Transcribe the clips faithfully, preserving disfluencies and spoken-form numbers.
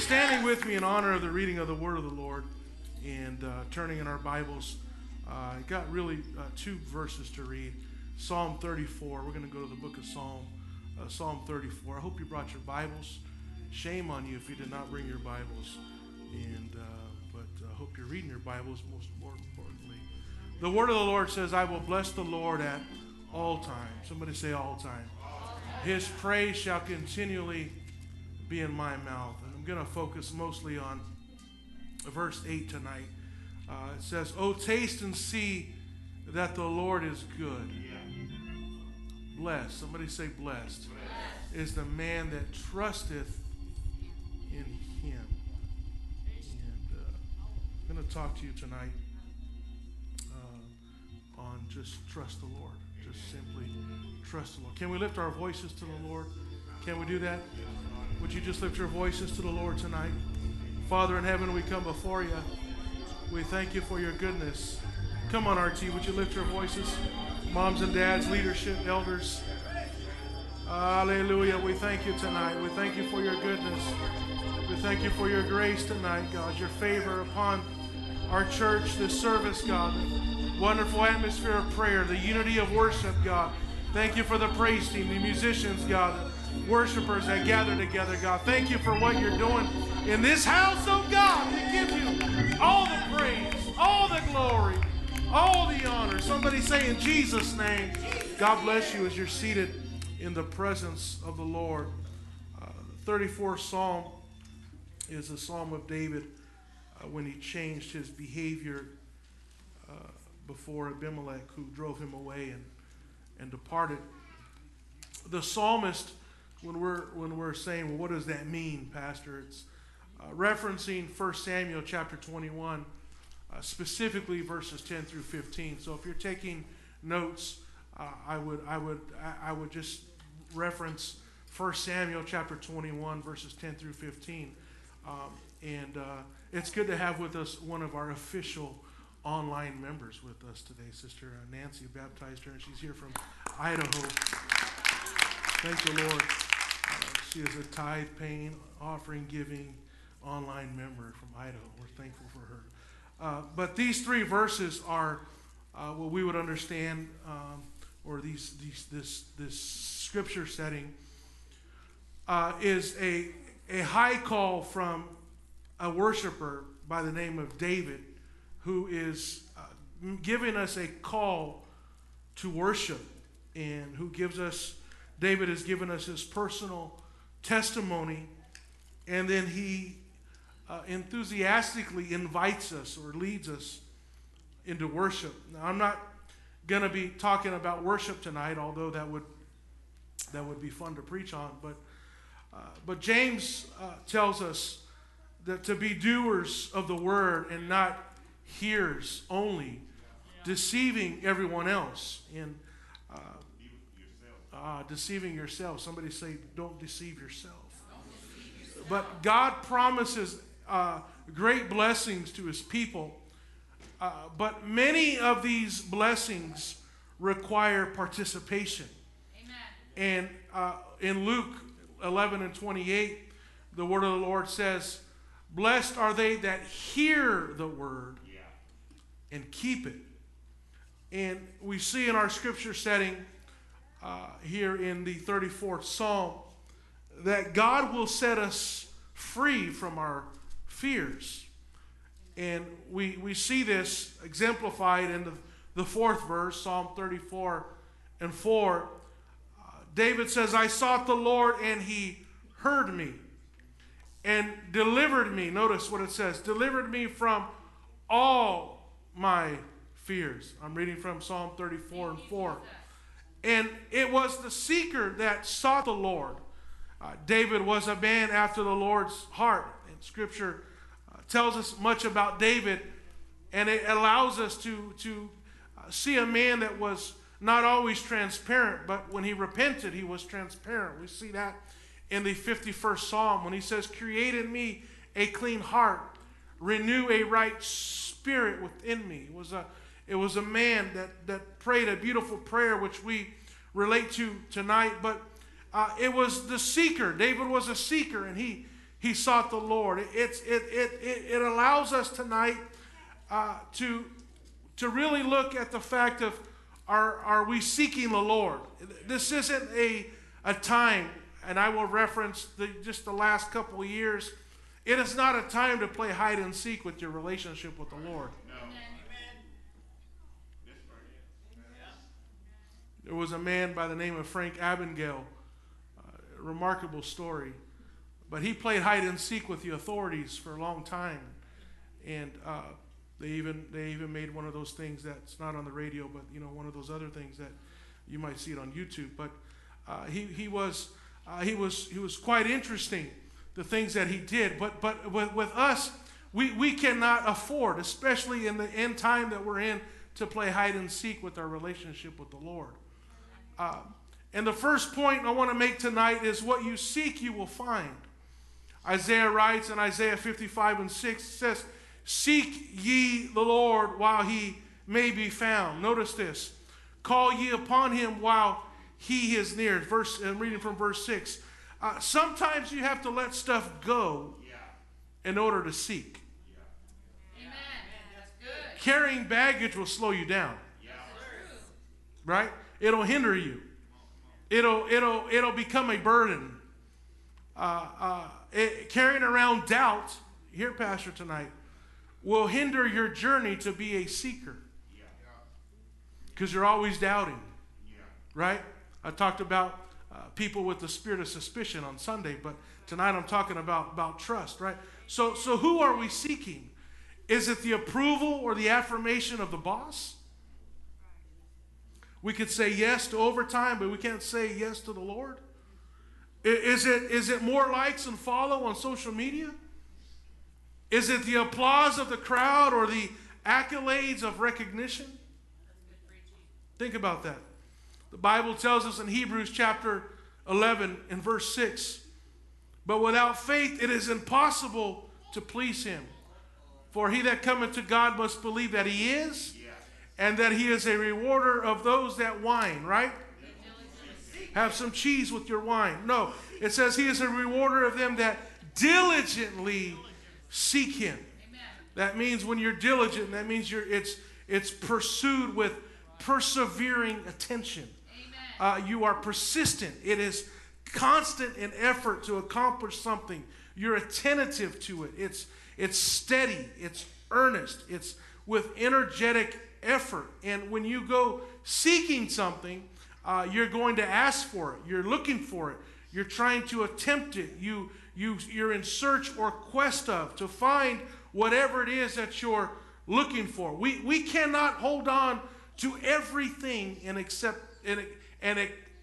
Standing with me in honor of the reading of the Word of the Lord and uh, turning in our Bibles, uh, I got really uh, two verses to read. Psalm thirty-four. We're going to go to the book of Psalm, uh, Psalm thirty-four. I hope you brought your Bibles. Shame on you if you did not bring your Bibles. And uh, but I uh, hope you're reading your Bibles, most more importantly. The Word of the Lord says, I will bless the Lord at all times. Somebody say all time. His praise shall continually be in my mouth. And I'm going to focus mostly on verse eight tonight. Uh, it says, oh, taste and see that the Lord is good. Blessed. Somebody say blessed. Blessed is the man that trusteth in him. And uh, I'm going to talk to you tonight uh, on just trust the Lord. Just simply trust the Lord. Can we lift our voices to the Lord? Can we do that? Would you just lift your voices to the Lord tonight? Father in heaven, we come before you. We thank you for your goodness. Come on, R T, would you lift your voices? Moms and dads, leadership, elders. Hallelujah. We thank you tonight. We thank you for your goodness. We thank you for your grace tonight, God, your favor upon our church, this service, God. Wonderful atmosphere of prayer, the unity of worship, God. Thank you for the praise team, the musicians, God, worshipers that gather together, God. Thank you for what you're doing in this house, oh God. We give you all the praise, all the glory, all the honor. Somebody say in Jesus' name, God bless you as you're seated in the presence of the Lord. Uh, the thirty-fourth Psalm is a psalm of David uh, when he changed his behavior uh, before Abimelech, who drove him away and, and departed. The psalmist, when we're, when we're saying, well, what does that mean, Pastor? It's uh, referencing First Samuel chapter twenty-one, uh, specifically verses ten through fifteen. So if you're taking notes, uh, I would I would I would just reference First Samuel chapter twenty-one, verses ten through fifteen. Um, and uh, it's good to have with us one of our official online members with us today, Sister Nancy. Baptized her, and she's here from Idaho. Thank the Lord. Uh, she is a tithe-paying, offering-giving online member from Idaho. We're thankful for her. Uh, but these three verses are uh, what we would understand, um, or these, these, this, this scripture setting uh, is a, a high call from a worshiper by the name of David, who is uh, giving us a call to worship, and who gives us, David has given us his personal testimony, and then he uh, enthusiastically invites us or leads us into worship. Now, I'm not going to be talking about worship tonight, although that would that would be fun to preach on. But uh, but James uh, tells us that to be doers of the word and not hearers only, deceiving everyone else, and uh, uh, deceiving yourself. Somebody say, don't deceive yourself. But God promises uh, great blessings to his people. Uh, but many of these blessings require participation. Amen. And uh, in Luke eleven and twenty-eight, the word of the Lord says, blessed are they that hear the word yeah. and keep it. And we see in our scripture setting uh, here in the thirty-fourth Psalm that God will set us free from our fears. And we, we see this exemplified in the, the fourth verse, Psalm thirty-four and four. Uh, David says, I sought the Lord and he heard me and delivered me. Notice what it says, delivered me from all my fears. I'm reading from Psalm thirty-four and four. And it was the seeker that sought the Lord. Uh, David was a man after the Lord's heart. And Scripture uh, tells us much about David, and it allows us to, to uh, see a man that was not always transparent, but when he repented, he was transparent. We see that in the fifty-first Psalm when he says, create in me a clean heart, renew a right spirit within me. It was a, it was a man that, that prayed a beautiful prayer, which we relate to tonight, but uh, it was the seeker. David was a seeker, and he he sought the Lord. It's, it, it, it, it allows us tonight uh, to, to really look at the fact of, are, are we seeking the Lord? This isn't a, a time, and I will reference the, just the last couple of years. It is not a time to play hide and seek with your relationship with the Lord. No. There was a man by the name of Frank Abagnale, a remarkable story, but he played hide and seek with the authorities for a long time, and uh, they even they even made one of those things that's not on the radio, but you know, one of those other things that you might see it on YouTube. But uh, he he was uh, he was he was quite interesting, the things that he did. But but with, with us, we we cannot afford, especially in the end time that we're in, to play hide and seek with our relationship with the Lord. Uh, and the first point I want to make tonight is, what you seek, you will find. Isaiah writes in Isaiah fifty-five and six, says, seek ye the Lord while he may be found. Notice this. Call ye upon him while he is near. Verse, I'm reading from verse six. Uh, sometimes you have to let stuff go yeah. in order to seek. Yeah. Amen. That's good. Carrying baggage will slow you down. Yeah. Right? It'll hinder you. It'll, it'll, it'll become a burden. Uh, uh, it, carrying around doubt, here, Pastor, tonight, will hinder your journey to be a seeker. Because you're always doubting. Right? I talked about uh, people with the spirit of suspicion on Sunday, but tonight I'm talking about, about trust, right? So, so who are we seeking? Is it the approval or the affirmation of the boss? We could say yes to overtime, but we can't say yes to the Lord. Is it, is it more likes and follow on social media? Is it the applause of the crowd or the accolades of recognition? Think about that. The Bible tells us in Hebrews chapter eleven and verse six, but without faith it is impossible to please him. For he that cometh to God must believe that he is, and that he is a rewarder of those that whine, right? Have some cheese with your wine. No, it says he is a rewarder of them that diligently seek him. Amen. That means when you're diligent, that means you're it's it's pursued with persevering attention. Uh, you are persistent. It is constant in effort to accomplish something. You're attentive to it. It's it's steady. It's earnest. It's with energetic effort. And when you go seeking something, uh, you're going to ask for it. You're looking for it. You're trying to attempt it. You, you, you're in search or quest of to find whatever it is that you're looking for. We, we cannot hold on to everything and accept and, and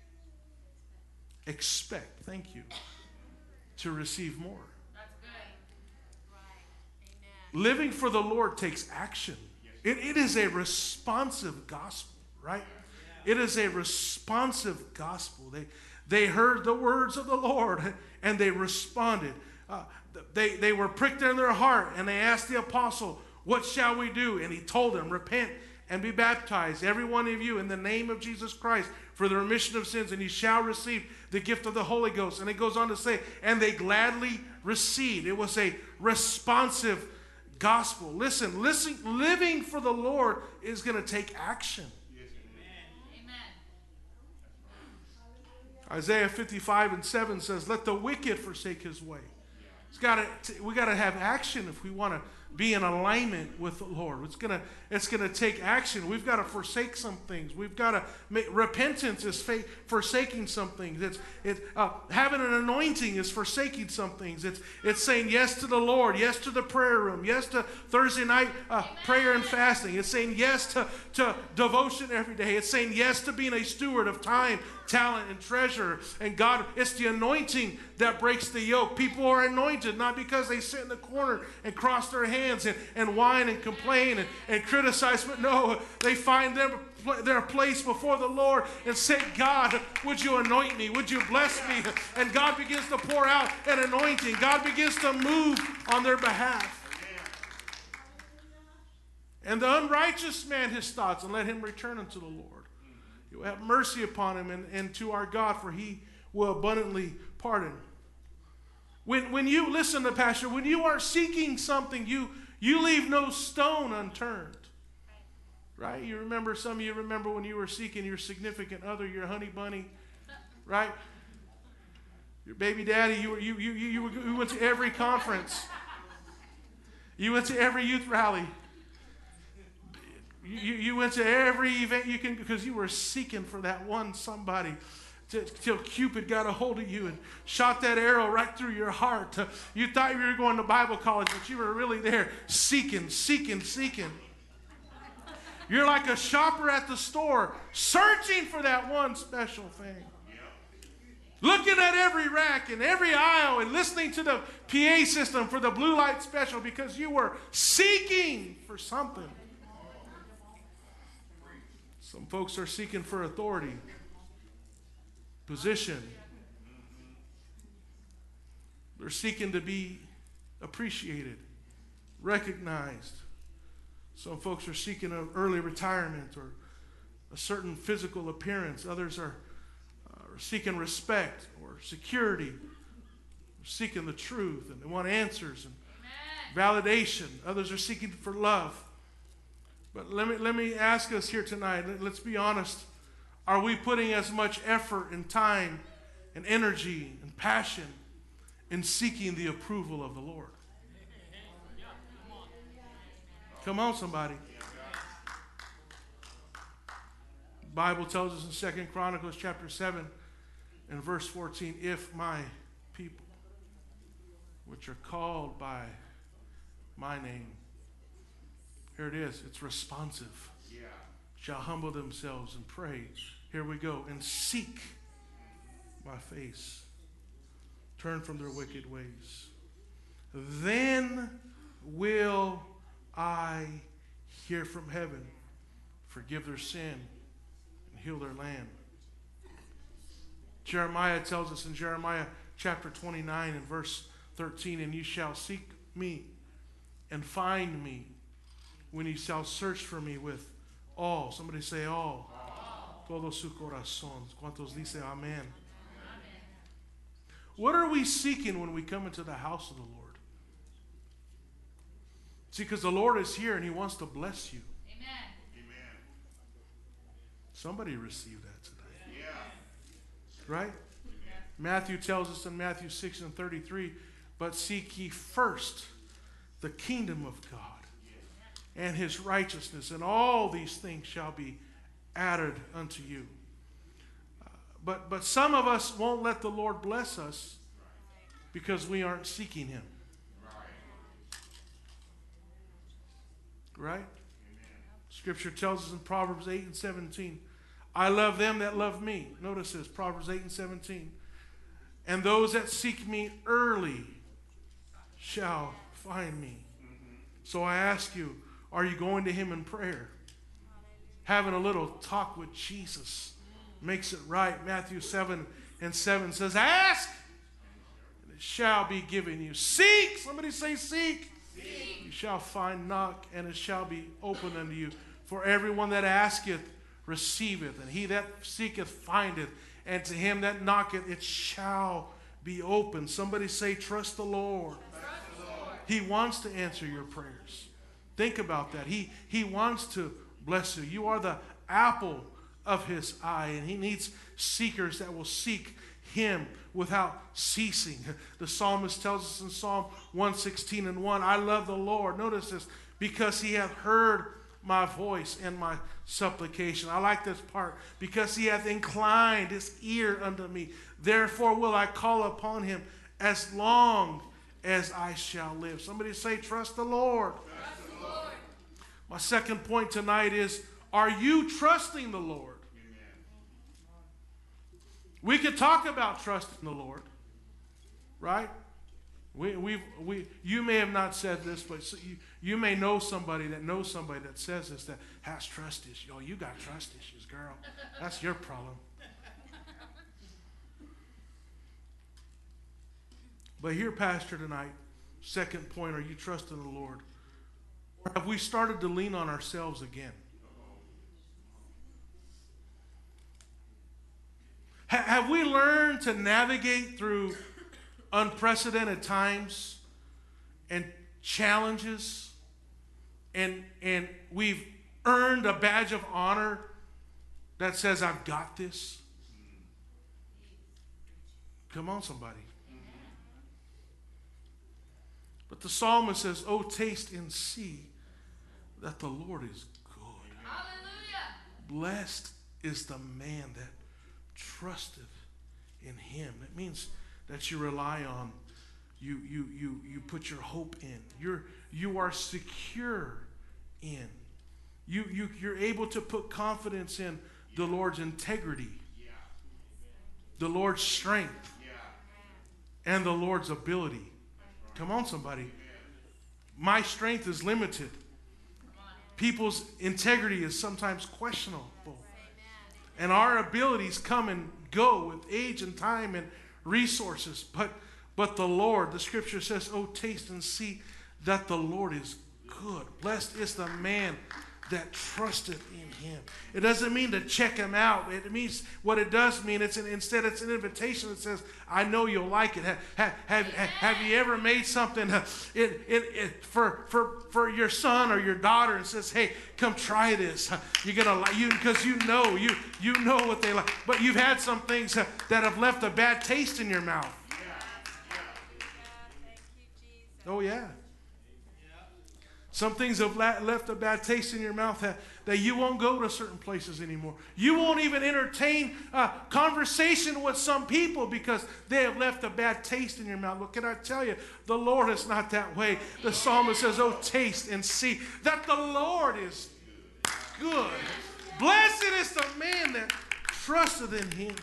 expect, thank you, to receive more. That's good. Right. Amen. Living for the Lord takes action. It, it is a responsive gospel, right? It is a responsive gospel. They, they heard the words of the Lord and they responded. Uh, they, they were pricked in their heart and they asked the apostle, what shall we do? And he told them, repent and be baptized, every one of you, in the name of Jesus Christ for the remission of sins, and you shall receive the gift of the Holy Ghost. And it goes on to say, and they gladly received. It was a responsive gospel. Listen, listen, living for the Lord is going to take action. Yes, amen. Amen. Isaiah fifty-five and seven says, let the wicked forsake his way. It's got to, we got to have action if we want to be in alignment with the Lord. It's gonna, it's gonna take action. We've got to forsake some things. We've got to make, repentance is fa- forsaking some things. It's, it, uh, having an anointing is forsaking some things. It's, it's saying yes to the Lord, yes to the prayer room, yes to Thursday night uh, prayer and fasting. It's saying yes to, to devotion every day. It's saying yes to being a steward of time, talent, and treasure. And God, it's the anointing that breaks the yoke. People are anointed not because they sit in the corner and cross their hands and, and whine and complain and, and criticize, but no, they find them their place before the Lord and say, God, would you anoint me? Would you bless me? And God begins to pour out an anointing. God begins to move on their behalf. And the unrighteous man his thoughts, and let him return unto the Lord. He will have mercy upon him and, and to our God, for he will abundantly pardon. When, when you, listen to Pastor, when you are seeking something, you, you leave no stone unturned. Right? You remember, some of you remember when you were seeking your significant other, your honey bunny, right? Your baby daddy, you, were, you, you, you, you, were, you went to every conference. You went to every youth rally. You, you went to every event you can, because you were seeking for that one somebody till Cupid got a hold of you and shot that arrow right through your heart. You thought you were going to Bible college, but you were really there seeking, seeking, seeking. You're like a shopper at the store, searching for that one special thing. Looking at every rack and every aisle and listening to the P A system for the blue light special because you were seeking for something. Some folks are seeking for authority, position. They're seeking to be appreciated, recognized. Some folks are seeking an early retirement or a certain physical appearance. Others are uh, seeking respect or security. They're seeking the truth and they want answers and Amen. Validation. Others are seeking for love. But let me, let me ask us here tonight, let's be honest. Are we putting as much effort and time and energy and passion in seeking the approval of the Lord? Come on, somebody. The Bible tells us in Second Chronicles chapter seven and verse fourteen, if my people, which are called by my name, here it is, it's responsive, yeah. shall humble themselves and pray. Here we go. And seek my face. Turn from their wicked ways. Then will I hear from heaven, forgive their sin, and heal their land. Jeremiah tells us in Jeremiah chapter twenty-nine and verse thirteen, and you shall seek me and find me when you shall search for me with all. Somebody say all. Todo su corazón. ¿Cuántos dice amén? Amen. What are we seeking when we come into the house of the Lord? See, because the Lord is here and he wants to bless you. Amen. Amen. Somebody received that today. Yeah. Right? Yeah. Matthew tells us in Matthew six and thirty-three, but seek ye first the kingdom of God and his righteousness, and all these things shall be added unto you. Uh, but, but some of us won't let the Lord bless us because we aren't seeking him. Right? Amen. Scripture tells us in Proverbs eight and seventeen, I love them that love me. Notice this, Proverbs eight and seventeen. And those that seek me early shall find me. Mm-hmm. So I ask you, are you going to him in prayer? Having a little talk with Jesus makes it right. Matthew seven and seven says, ask, and it shall be given you. Seek, somebody say seek. Seek. You shall find, knock, and it shall be opened unto you. For everyone that asketh, receiveth, and he that seeketh, findeth, and to him that knocketh, it shall be opened. Somebody say, trust the Lord. Trust the Lord. He wants to answer your prayers. Think about that. He, he wants to bless you. You are the apple of his eye, and he needs seekers that will seek him without ceasing. The psalmist tells us in Psalm one sixteen and one, I love the Lord. Notice this, because he hath heard my voice and my supplication. I like this part. Because he hath inclined his ear unto me. Therefore will I call upon him as long as I shall live. Somebody say, trust the Lord. Trust the Lord. My second point tonight is, are you trusting the Lord? We could talk about trusting the Lord, right? We, we've, we, you may have not said this, but you, you may know somebody that knows somebody that says this, that has trust issues. Oh, you got trust issues, girl. That's your problem. But here, Pastor, tonight, second point, are you trusting the Lord? Or have we started to lean on ourselves again? Have we learned to navigate through unprecedented times and challenges, and and we've earned a badge of honor that says, I've got this. Come on, somebody. But the psalmist says, oh, taste and see that the Lord is good. Hallelujah. Blessed is the man that trusteth in him. That means that you rely on, you you you you put your hope in. You're you are secure in. You you you're able to put confidence in the Lord's integrity, the Lord's strength, and the Lord's ability. Come on, somebody. My strength is limited. People's integrity is sometimes questionable. And our abilities come and go with age and time and resources. But, but the Lord, the scripture says, oh, taste and see that the Lord is good. Blessed is the man that trusted in him. It doesn't mean to check him out. It means what it does mean. It's an, instead, it's an invitation that says, I know you'll like it. Have, have, have, have you ever made something uh, it, it, it, for, for, for your son or your daughter and says, hey, come try this. You're going to like you because you know, you, you know what they like. But you've had some things uh, that have left a bad taste in your mouth. Yeah. Yeah. Oh, yeah. Some things have left a bad taste in your mouth that, that you won't go to certain places anymore. You won't even entertain a conversation with some people because they have left a bad taste in your mouth. What can I tell you? The Lord is not that way. The psalmist says, oh, taste and see that the Lord is good. Blessed is the man that trusteth in him.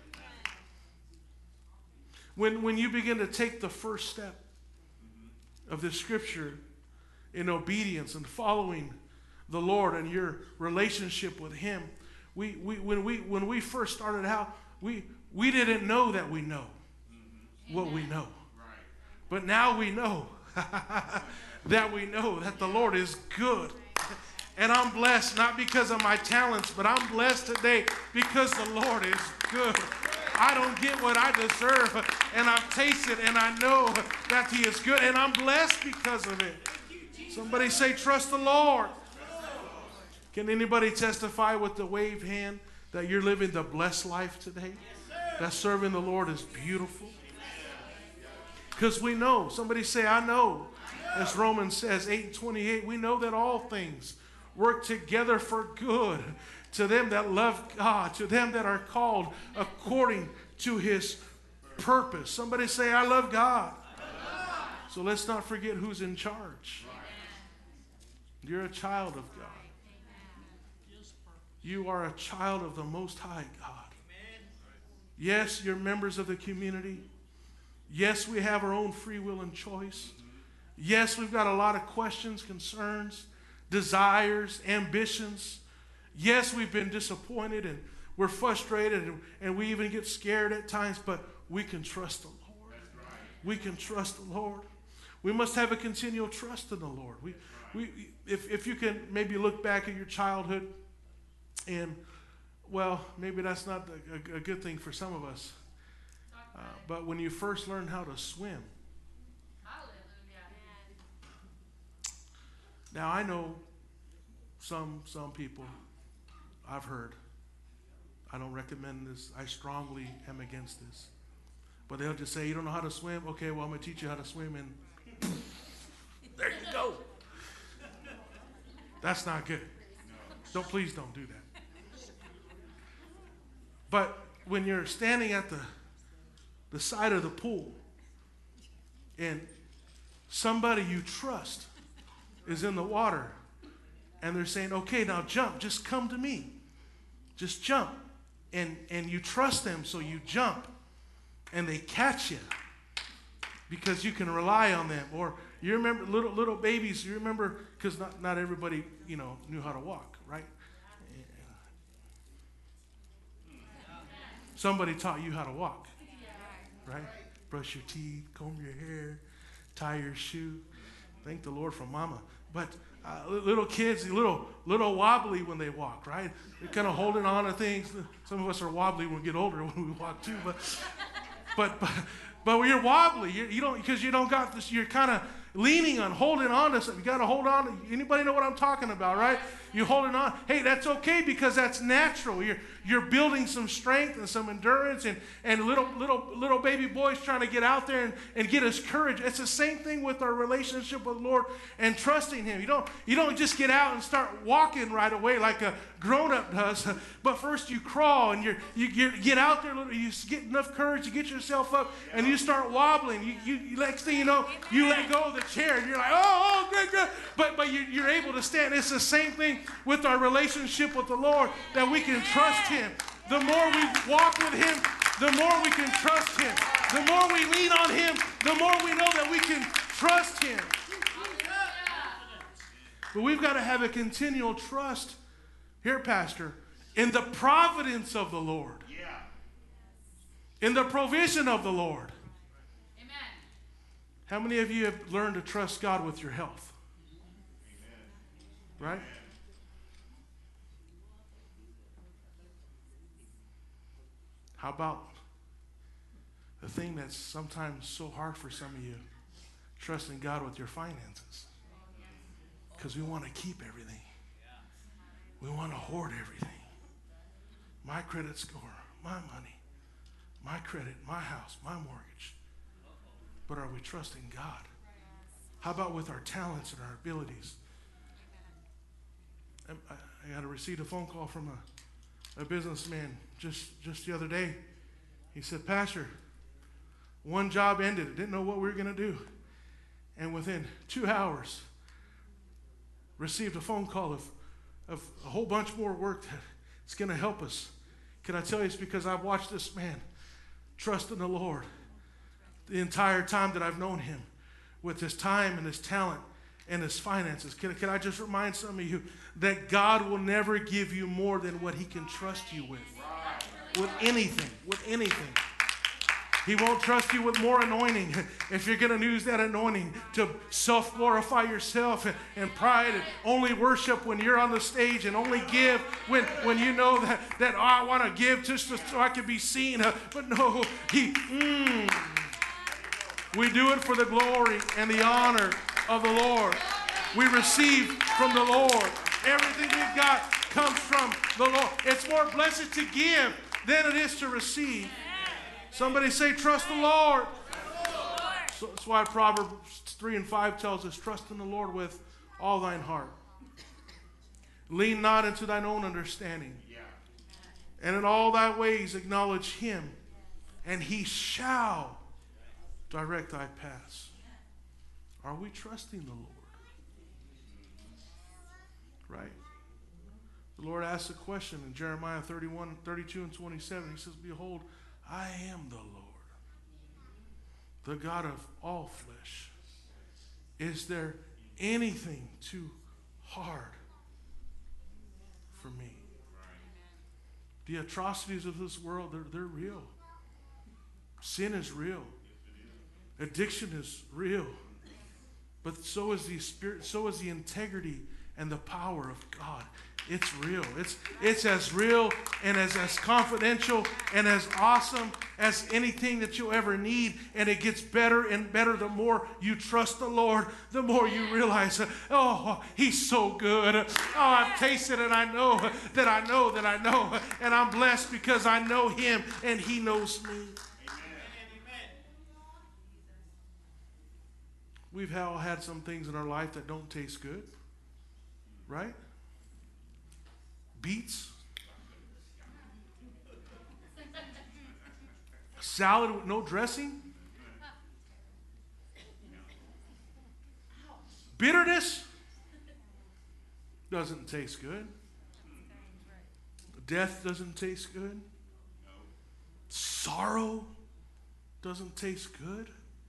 When, when you begin to take the first step of this scripture, in obedience and following the Lord and your relationship with him, we, we when we when we first started out, we we didn't know that we know what we know. But now we know that we know that the Lord is good. And I'm blessed not because of my talents, but I'm blessed today because the Lord is good. I don't get what I deserve, and I've tasted and I know that he is good, and I'm blessed because of it. Somebody say, trust the Lord. Can anybody testify with the wave hand that you're living the blessed life today? That serving the Lord is beautiful. Because we know. Somebody say, I know. As Romans says, eight and twenty-eight, we know that all things work together for good to them that love God, to them that are called according to his purpose. Somebody say, I love God. So let's not forget who's in charge. You're a child of God. You are a child of the Most High God. Yes, you're members of the community. Yes, we have our own free will and choice. Yes, we've got a lot of questions, concerns, desires, ambitions. Yes, we've been disappointed and we're frustrated and, and we even get scared at times, but we can trust the Lord. We can trust the Lord. We must have a continual trust in the Lord. We, we, if, if you can maybe look back at your childhood and, well, maybe that's not a, a, a good thing for some of us. Uh, but when you first learned how to swim. Now, I know some, some people, I've heard, I don't recommend this. I strongly am against this. But they'll just say, you don't know how to swim? Okay, well, I'm going to teach you how to swim, and there you go. That's not good. Don't, please don't do that. But when you're standing at the, the side of the pool and somebody you trust is in the water and they're saying, okay, now jump, just come to me. Just jump. And, and you trust them, so you jump and they catch you because you can rely on them. Or you remember little little babies, you remember, because not, not everybody, you know, knew how to walk, right? Somebody taught you how to walk, right? Brush your teeth, comb your hair, tie your shoe. Thank the Lord for mama. But uh, little kids, a little, little wobbly when they walk, right? They're kind of holding on to things. Some of us are wobbly when we get older when we walk too. But, but, but, But when you're wobbly, you, you don't, because you don't got this, you're kind of leaning on, holding on to something. You got to hold on. Anybody know what I'm talking about, right? You're holding on. Hey, that's okay because that's natural. You're you're building some strength and some endurance, and, and little little little baby boys trying to get out there and, and get us courage. It's the same thing with our relationship with the Lord and trusting Him. You don't you don't just get out and start walking right away like a grown-up does, but first you crawl and you're, you get, get out there, you get enough courage to get yourself up, and you start wobbling. You, you, you next thing you know, you let go of the chair, and you're like, oh, oh, good, good. But, but you, you're able to stand. It's the same thing with our relationship with the Lord, that we can trust Him. The more we walk with Him, the more we can trust Him. The more we lean on Him, the more we know that we can trust Him. But we've got to have a continual trust here, Pastor, in the providence of the Lord. Yeah. In the provision of the Lord. Amen. How many of you have learned to trust God with your health? Amen. Right? How about the thing that's sometimes so hard for some of you, trusting God with your finances? Because we want to keep everything. We want to hoard everything. My credit score, my money, my credit, my house, my mortgage. But are we trusting God? How about with our talents and our abilities? I, I got to receive a phone call from a, a businessman just, just the other day. He said, Pastor, one job ended. I didn't know what we were going to do. And within two hours, received a phone call of of a whole bunch more work that's going to help us. Can I tell you, it's because I've watched this man trust in the Lord the entire time that I've known him, with his time and his talent and his finances. Can, can I just remind some of you that God will never give you more than what He can trust you with. With anything, with anything. He won't trust you with more anointing if you're going to use that anointing to self-glorify yourself and, and pride and only worship when you're on the stage and only give when, when you know that, that oh, I want to give just so I can be seen. Uh, but no, he, mm, we do it for the glory and the honor of the Lord. We receive from the Lord. Everything we've got comes from the Lord. It's more blessed to give than it is to receive. Somebody say, trust the Lord. So that's why Proverbs three and five tells us, trust in the Lord with all thine heart. Lean not into thine own understanding. And in all thy ways acknowledge Him, and He shall direct thy paths. Are we trusting the Lord? Right? The Lord asks a question in Jeremiah thirty-one, thirty-two and twenty-seven. He says, behold, I am the Lord, the God of all flesh. Is there anything too hard for me? The atrocities of this world, they're, they're real. Sin is real. Addiction is real. But so is the spirit, so is the integrity and the power of God. It's real. It's it's as real and as, as confidential and as awesome as anything that you'll ever need. And it gets better and better the more you trust the Lord, the more you realize, oh, He's so good. Oh, I've tasted and I know that I know that I know. And I'm blessed because I know Him and He knows me. Amen. We've all had some things in our life that don't taste good, right? Beets, salad with no dressing, bitterness doesn't taste good. Death doesn't taste good. Sorrow doesn't taste good.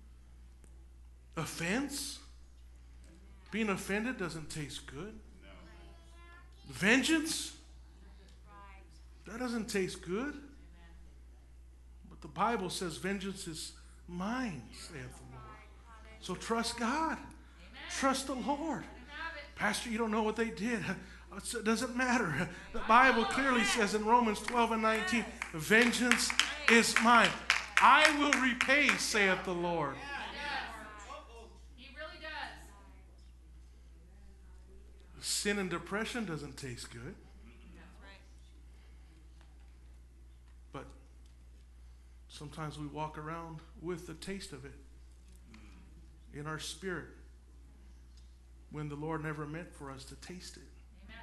Offense, being offended doesn't taste good. Vengeance, that doesn't taste good. But the Bible says vengeance is mine, saith the Lord. So trust God. Trust the Lord. Pastor, you don't know what they did. It doesn't matter. The Bible clearly says in Romans twelve and nineteen, vengeance is mine. I will repay, saith the Lord. He really does. Sin and depression doesn't taste good. But sometimes we walk around with the taste of it in our spirit when the Lord never meant for us to taste it.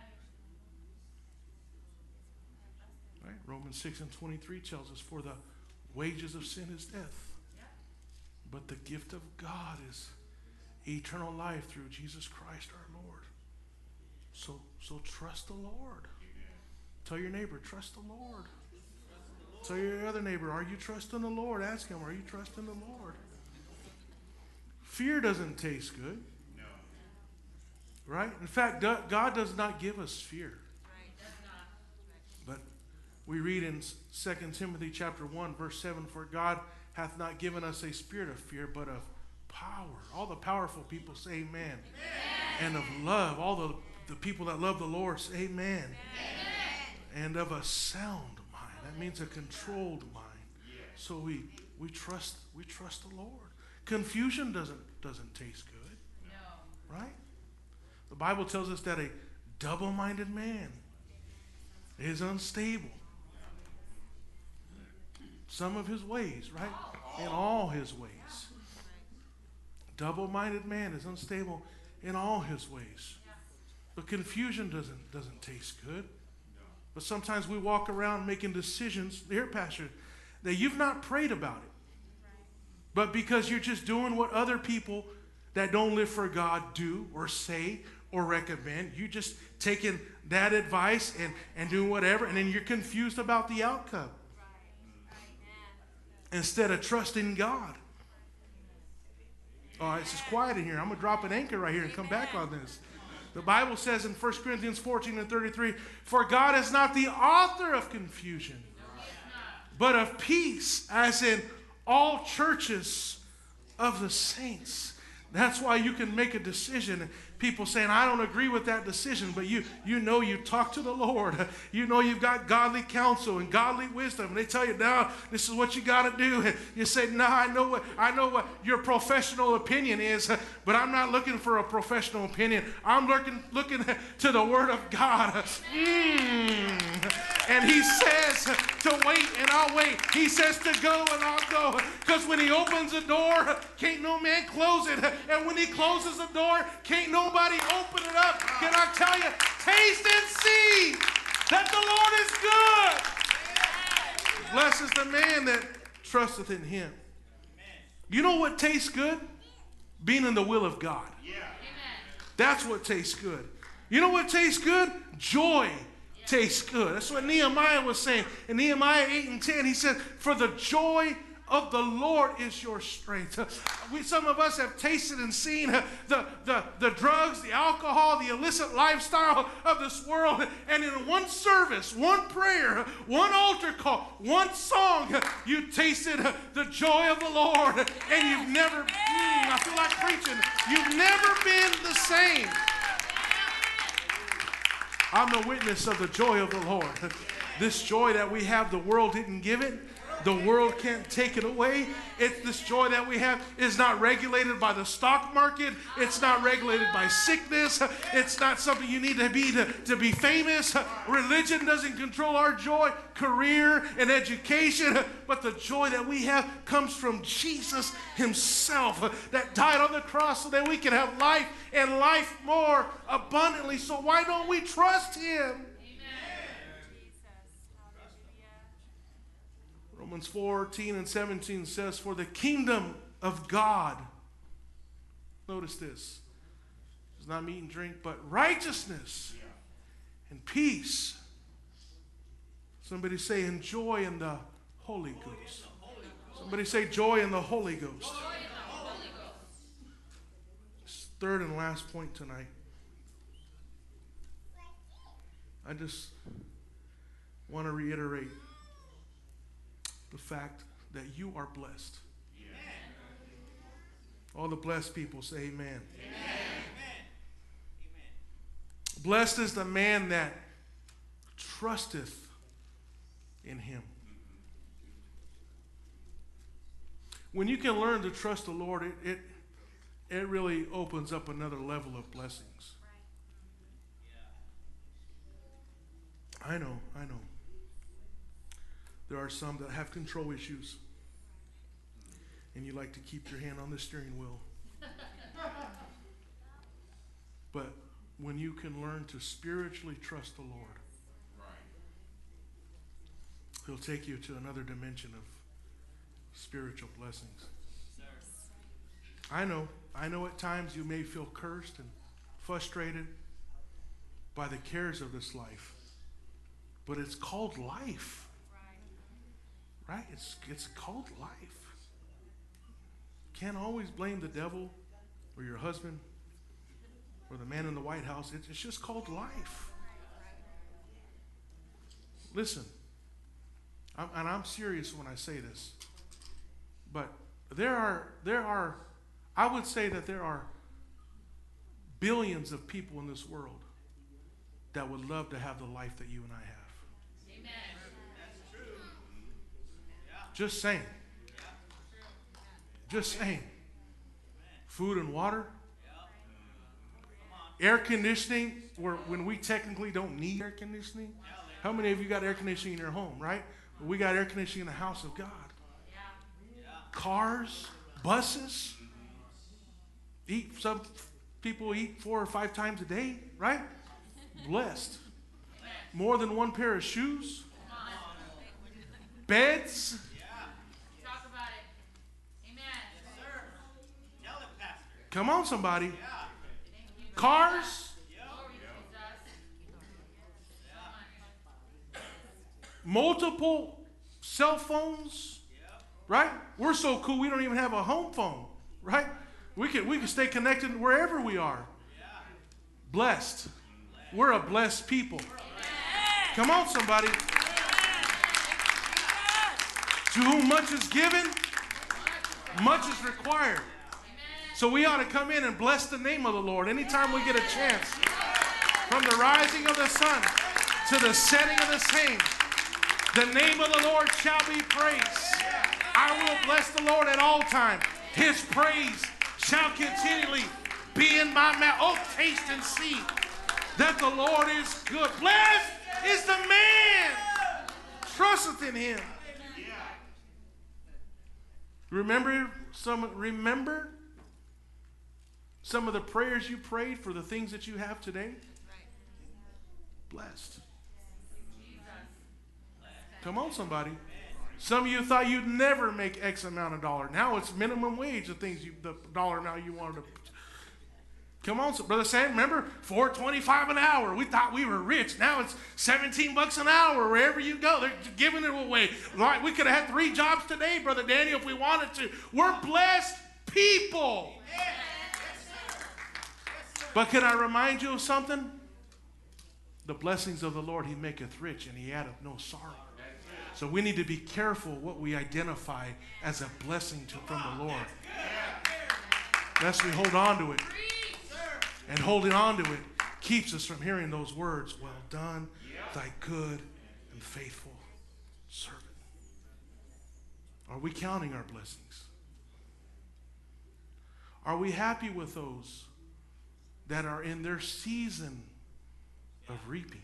Right? Romans six and twenty-three tells us, for the wages of sin is death, but the gift of God is eternal life through Jesus Christ our Lord. So, so trust the Lord. Tell your neighbor, trust the Lord. Tell your other neighbor, are you trusting the Lord? Ask him, are you trusting the Lord? Fear doesn't taste good. No. Right? In fact, God does not give us fear. But we read in Second Timothy chapter one, verse seven, for God hath not given us a spirit of fear, but of power. All the powerful people say amen. Amen. And of love. All the, the people that love the Lord say amen. Amen. And of a sound mind. That means a controlled mind. Yes. So we we trust we trust the Lord. Confusion doesn't doesn't taste good. No. Right? The Bible tells us that a double-minded man is unstable. Some of his ways, right? In all his ways. Double-minded man is unstable in all his ways. But confusion doesn't doesn't taste good. But sometimes we walk around making decisions, here, Pastor, that you've not prayed about it. But because you're just doing what other people that don't live for God do or say or recommend, you just taking that advice and, and doing whatever, and then you're confused about the outcome. Instead of trusting God. Oh, it's just quiet in here. I'm going to drop an anchor right here and come back on this. The Bible says in First Corinthians fourteen and thirty-three, for God is not the author of confusion, but of peace, as in all churches of the saints. That's why you can make a decision. People saying, I don't agree with that decision, but you you know you talk to the Lord. You know you've got godly counsel and godly wisdom. And they tell you, no, this is what you got to do. And you say, no, I know what I know what your professional opinion is, but I'm not looking for a professional opinion. I'm looking looking to the Word of God. Mm. And He says to wait, and I'll wait. He says to go, and I'll go. Because when He opens a door, can't no man close it. And when He closes the door, can't nobody open it up. Can I tell you, taste and see that the Lord is good. Blessed is the man that trusteth in Him. You know what tastes good? Being in the will of God. That's what tastes good. You know what tastes good? Joy tastes good. That's what Nehemiah was saying. In Nehemiah eight and ten, he said, for the joy of the Lord is your strength. We, some of us have tasted and seen the, the, the drugs, the alcohol, the illicit lifestyle of this world. And in one service, one prayer, one altar call, one song, you tasted the joy of the Lord. And you've never, mm, I feel like preaching, you've never been the same. I'm the witness of the joy of the Lord. This joy that we have, the world didn't give it. The world can't take it away. It's this joy that we have is not regulated by the stock market. It's not regulated by sickness. It's not something you need to be to, to be famous. Religion doesn't control our joy, career and education. But the joy that we have comes from Jesus Himself that died on the cross so that we can have life and life more abundantly. So why don't we trust Him? Romans fourteen and seventeen says, for the kingdom of God, notice this, is not meat and drink, but righteousness and peace. Somebody say, and joy in the Holy Ghost. Somebody say, joy in the Holy Ghost. Third and last point tonight. I just want to reiterate the fact that you are blessed. Amen. All the blessed people say amen. Amen. Amen. Blessed is the man that trusteth in Him. when you can learn to trust the Lord, it it, it really opens up another level of blessings. I know, I know. There are some that have control issues, and you like to keep your hand on the steering wheel. But when you can learn to spiritually trust the Lord, He'll take you to another dimension of spiritual blessings. I know, I know at times you may feel cursed and frustrated by the cares of this life, but it's called life. Right? It's, it's called life. Can't always blame the devil or your husband or the man in the White House. It's, it's just called life. Listen, I'm, and I'm serious when I say this, but there are, there are, I would say that there are billions of people in this world that would love to have the life that you and I have. Amen. That's true. Just saying. Just saying. Food and water. Air conditioning, where when we technically don't need air conditioning. How many of you got air conditioning in your home, right? We got air conditioning in the house of God. Cars, buses. Eat, some people eat four or five times a day, right? Blessed. More than one pair of shoes. Beds. Talk about it. Amen. Yes, sir. Tell it, Pastor. Come on, somebody. Yeah. Cars. Glory Jesus. Multiple cell phones. Right? We're so cool we don't even have a home phone. Right? We can, we can stay connected wherever we are. Blessed. We're a blessed people. Come on, somebody. To whom much is given, much is required. So we ought to come in and bless the name of the Lord anytime we get a chance. From the rising of the sun to the setting of the same, the name of the Lord shall be praised. I will bless the Lord at all times. His praise shall continually be in my mouth. Oh, taste and see that the Lord is good. Blessed is the man trusteth in him. Remember some remember some of the prayers you prayed for the things that you have today? Blessed. Come on, somebody. Some of you thought you'd never make X amount of dollar. Now it's minimum wage, the things you, the dollar amount you wanted to. Come on, Brother Sam, remember four twenty-five an hour. We thought we were rich. Now it's seventeen bucks an hour wherever you go. They're giving it away. Like we could have had three jobs today, Brother Daniel, if we wanted to. We're blessed people. But can I remind you of something? The blessings of the Lord, he maketh rich, and he addeth no sorrow. So we need to be careful what we identify as a blessing to, from the Lord. Lest we hold on to it. And holding on to it keeps us from hearing those words, well done, thy good and faithful servant. Are we counting our blessings? Are we happy with those that are in their season of reaping?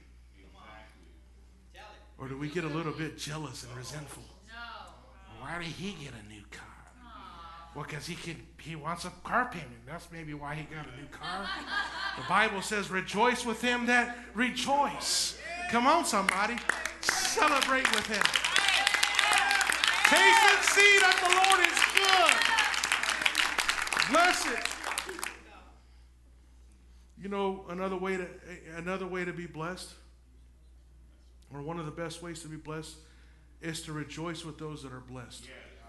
Or do we get a little bit jealous and resentful? No. Why did he get a new car? Well, because he can, he wants a car payment. That's maybe why he got a new car. The Bible says, rejoice with him that rejoice. Come on, somebody. Celebrate with him. Taste and see that the Lord is good. Bless it. You know, another way to another way to be blessed, or one of the best ways to be blessed, is to rejoice with those that are blessed.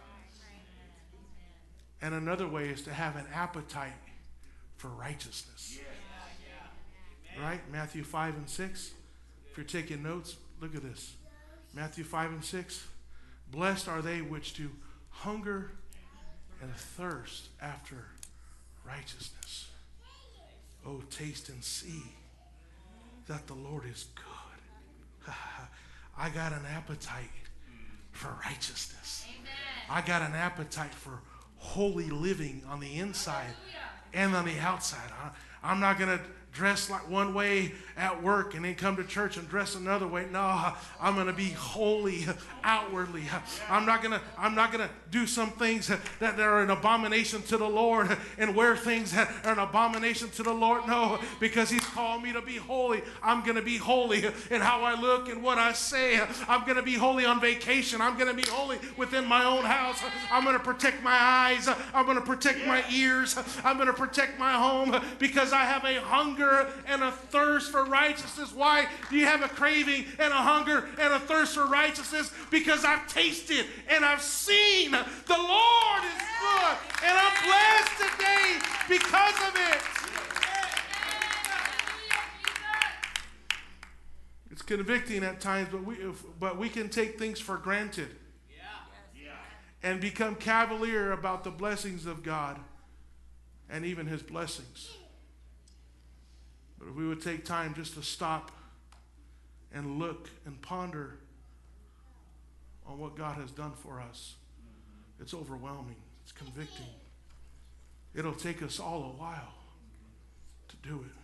And another way is to have an appetite for righteousness. Right? Matthew five and six. If you're taking notes, look at this. Matthew five and six. Blessed are they which do hunger and thirst after righteousness. Oh, taste and see that the Lord is good. I got an appetite for righteousness. Amen. I got an appetite for holy living on the inside and on the outside. I, I'm not going to dress like one way at work and then come to church and dress another way. No, I'm going to be holy outwardly. I'm not going to I'm not going to do some things that are an abomination to the Lord and wear things that are an abomination to the Lord. No, because he's called me to be holy. I'm going to be holy in how I look and what I say. I'm going to be holy on vacation. I'm going to be holy within my own house. I'm going to protect my eyes. I'm going to protect my ears. I'm going to protect my home because I have a hunger and a thirst for righteousness. Why do you have a craving and a hunger and a thirst for righteousness? Because I've tasted and I've seen the Lord is good, and I'm blessed today because of it. It's convicting at times, but we but we can take things for granted and become cavalier about the blessings of God and even his blessings. But if we would take time just to stop and look and ponder on what God has done for us, it's overwhelming. It's convicting. It'll take us all a while to do it.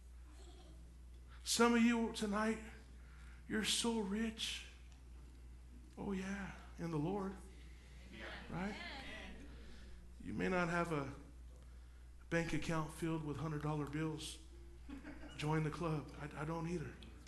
Some of you tonight, you're so rich. Oh yeah, in the Lord. Right? You may not have a bank account filled with one hundred dollar bills. Join the club. I, I don't either.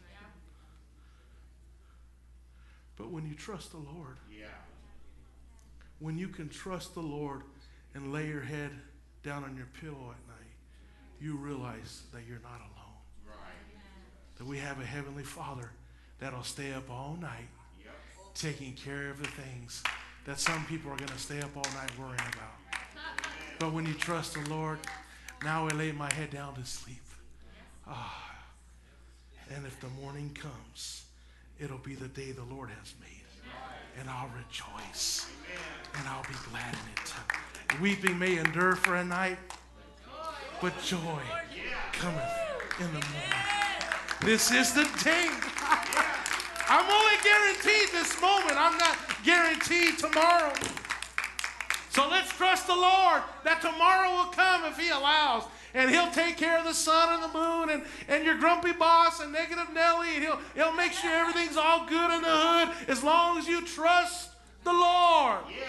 But when you trust the Lord, yeah. when you can trust the Lord and lay your head down on your pillow at night, you realize that you're not alone. Right. That we have a heavenly Father that'll stay up all night, yep. taking care of the things that some people are going to stay up all night worrying about. But when you trust the Lord, now I lay my head down to sleep. Ah, and if the morning comes, it'll be the day the Lord has made, and I'll rejoice, and I'll be glad in it. Weeping may endure for a night, but joy cometh in the morning. This is the day. I'm only guaranteed this moment. I'm not guaranteed tomorrow. So let's trust the Lord that tomorrow will come if he allows. And he'll take care of the sun and the moon and, and your grumpy boss and negative Nelly. And he'll, he'll make sure everything's all good in the hood as long as you trust the Lord. Yeah.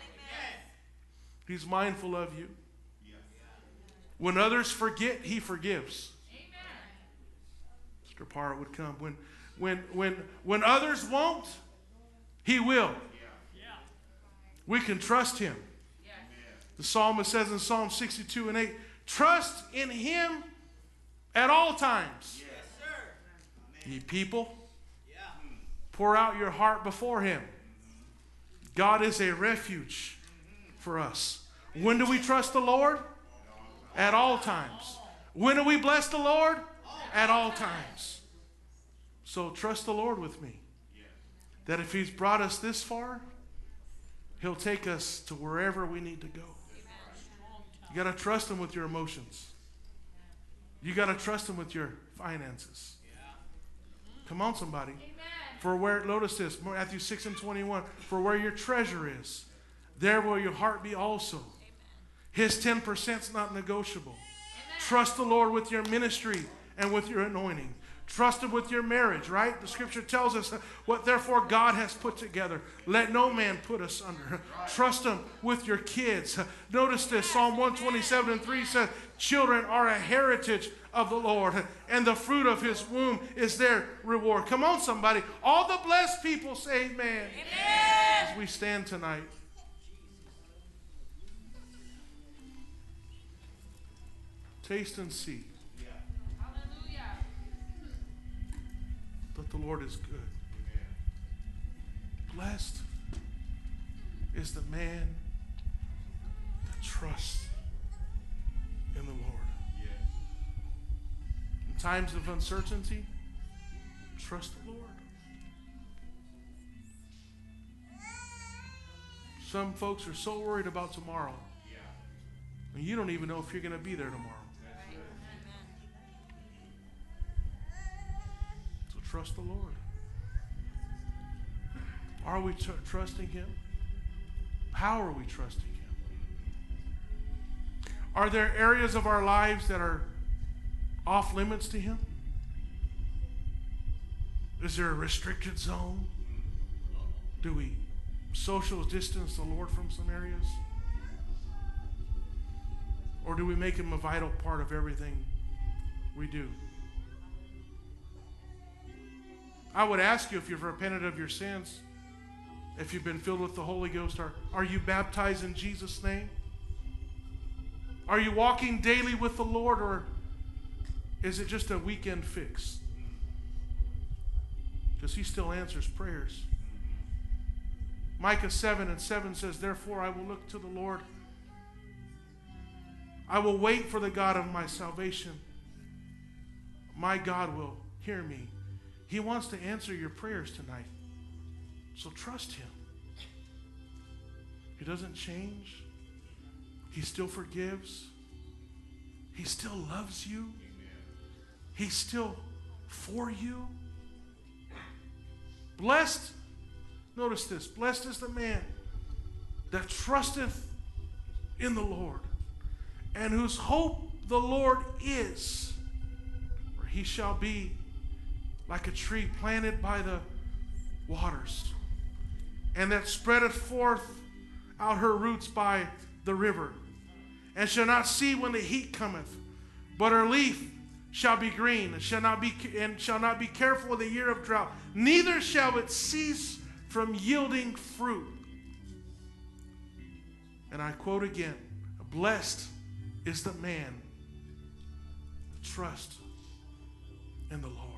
He's mindful of you. Yeah. When others forget, he forgives. Amen. Mister Parr would come. When, when, when, when others won't, he will. Yeah. We can trust him. Yeah. The psalmist says in Psalm sixty-two and eight, trust in him at all times. Yes, sir. Ye people, yeah. pour out your heart before him. God is a refuge for us. When do we trust the Lord? At all times. When do we bless the Lord? At all times. So trust the Lord with me. That if he's brought us this far, he'll take us to wherever we need to go. You got to trust him with your emotions. You got to trust him with your finances. Come on, somebody. Amen. For where, notice this, Matthew six and twenty-one, for where your treasure is, there will your heart be also. Amen. His ten percent is not negotiable. Amen. Trust the Lord with your ministry and with your anointing. Trust him with your marriage, right? The scripture tells us what therefore God has put together. Let no man put asunder. Trust him with your kids. Notice this, Psalm one twenty-seven and three says, children are a heritage of the Lord, and the fruit of his womb is their reward. Come on, somebody. All the blessed people say amen. Amen. As we stand tonight. Taste and see that the Lord is good. Amen. Blessed is the man that trusts in the Lord. Yes. In times of uncertainty, trust the Lord. Some folks are so worried about tomorrow, yeah. and you don't even know if you're going to be there tomorrow. Trust the Lord. Are we tr- trusting him? How are we trusting him? Are there areas of our lives that are off limits to Him? Is there a restricted zone? Do we social distance the Lord from some areas? Or do we make Him a vital part of everything we do? I would ask you, if you've repented of your sins, if you've been filled with the Holy Ghost, are, are you baptized in Jesus' name? Are you walking daily with the Lord, or is it just a weekend fix? Because He still answers prayers. Micah seven and seven says, therefore I will look to the Lord. I will wait for the God of my salvation. My God will hear me. He wants to answer your prayers tonight. So trust Him. He doesn't change. He still forgives. He still loves you. He's still for you. Blessed, notice this, blessed is the man that trusteth in the Lord, and whose hope the Lord is. For he shall be like a tree planted by the waters, and that spreadeth forth out her roots by the river, and shall not see when the heat cometh, but her leaf shall be green, and shall not be and shall not be careful of the year of drought, neither shall it cease from yielding fruit. And I quote again, blessed is the man that trusts in the Lord.